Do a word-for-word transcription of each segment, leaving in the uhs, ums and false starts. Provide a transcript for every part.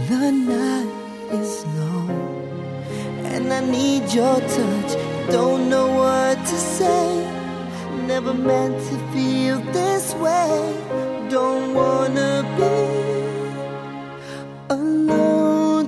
The night is long and I need your touch. Don't know what to say. Never meant to feel this way. Don't wanna be alone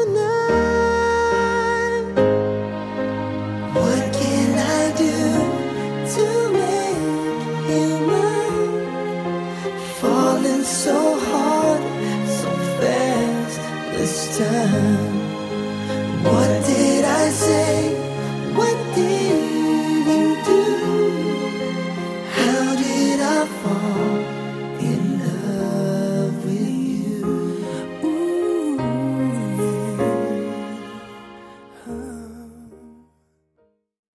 tonight. What can I do to make you mine? Falling so hard, so fast this time. What did I say?